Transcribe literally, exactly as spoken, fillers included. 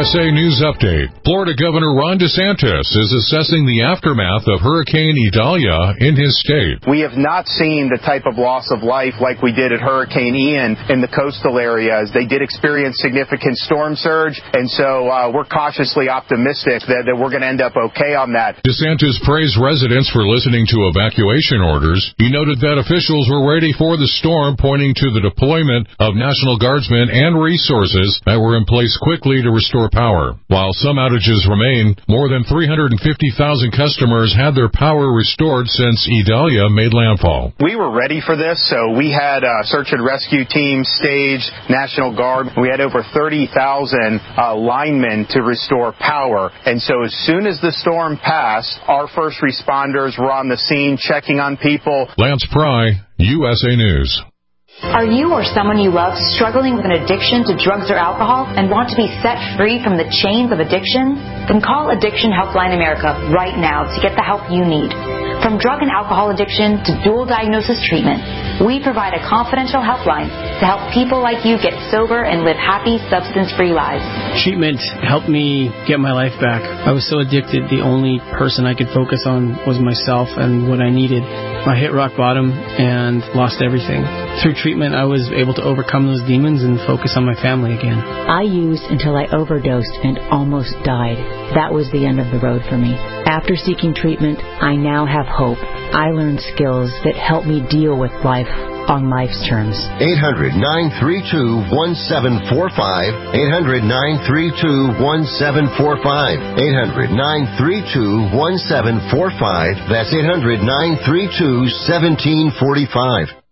S A News Update. Florida Governor Ron DeSantis is assessing the aftermath of Hurricane Idalia in his state. We have not seen the type of loss of life like we did at Hurricane Ian in the coastal areas. They did experience significant storm surge, and so uh, we're cautiously optimistic that, that we're going to end up okay on that. DeSantis praised residents for listening to evacuation orders. He noted that officials were ready for the storm, pointing to the deployment of National Guardsmen and resources that were in place quickly to restore power. While some outages remain, more than three hundred fifty thousand customers had their power restored since Idalia made landfall. We were ready for this, so we had a search and rescue team staged, National Guard. We had over thirty thousand uh, linemen to restore power. And so as soon as the storm passed, our first responders were on the scene checking on people. Lance Pry, U S A News. Are you or someone you love struggling with an addiction to drugs or alcohol and want to be set free from the chains of addiction? Then call Addiction Helpline America right now to get the help you need. From drug and alcohol addiction to dual diagnosis treatment, we provide a confidential helpline to help people like you get sober and live happy, substance-free lives. Treatment helped me get my life back. I was so addicted, the only person I could focus on was myself and what I needed. I hit rock bottom and lost everything. Through treatment, I was able to overcome those demons and focus on my family again. I used until I overdosed and almost died. That was the end of the road for me. After seeking treatment, I now have hope. I learned skills that help me deal with life on life's terms. eight hundred, nine three two, one seven four five. eight hundred, nine three two, one seven four five. eight hundred, nine three two, one seven four five. That's eight hundred, nine three two, one seven four five.